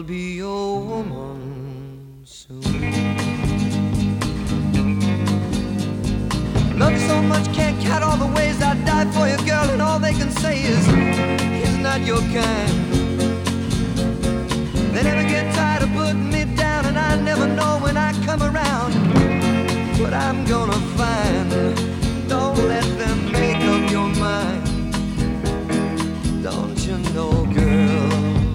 you'll be a woman soon. Love you so much, can't count all the ways I'd die for you, girl, and all they can say is he's not your kind. They never get tired of putting me down, and I never know when I come around what I'm gonna find. Don't let them make up your mind. Don't you know, girl,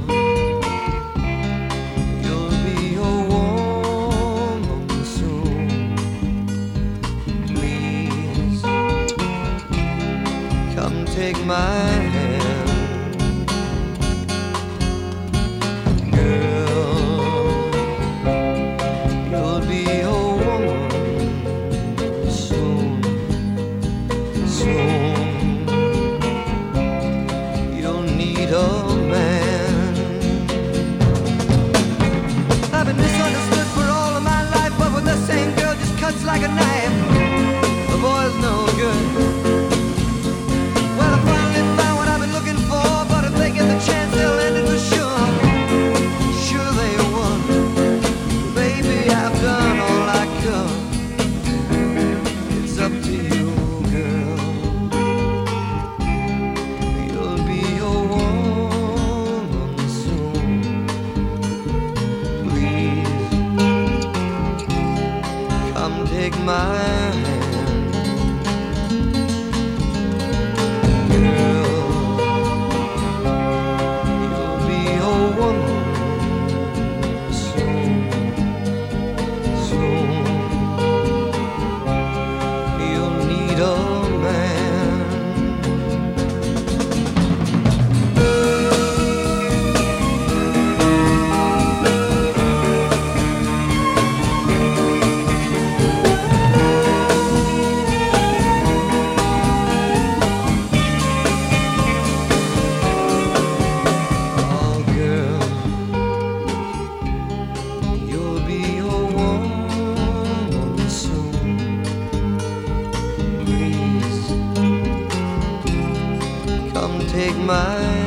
you'll be a woman soon. Please, come take my hand. Like a knife, the boy's no good. Well, I finally found what I've been looking for, but if they get the chance, they'll end it for sure. Sure they won. Baby, I've done all I could. It's up to you, girl. You'll be a woman soon. Please, come take my hand. Girl, you'll be a woman soon. Soon you'll need a man. Take my